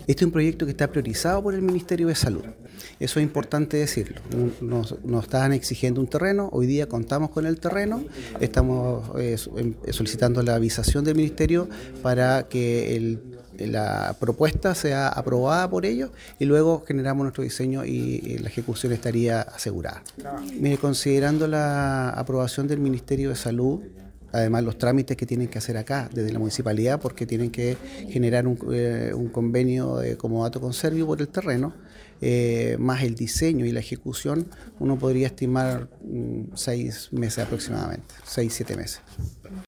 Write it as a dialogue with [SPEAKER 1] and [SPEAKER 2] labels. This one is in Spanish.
[SPEAKER 1] Este es un proyecto que está priorizado por el Ministerio de Salud. Eso es importante decirlo. Nos estaban exigiendo un terreno, hoy día contamos con el terreno, estamos solicitando la avisación del Ministerio para que la propuesta sea aprobada por ellos y luego generamos nuestro diseño y la ejecución estaría asegurada. Mire, considerando la aprobación del Ministerio de Salud, además los trámites que tienen que hacer acá desde la municipalidad porque tienen que generar un convenio de comodato con Servio por el terreno, más el diseño y la ejecución, uno podría estimar 6 meses aproximadamente, 6, 7 meses.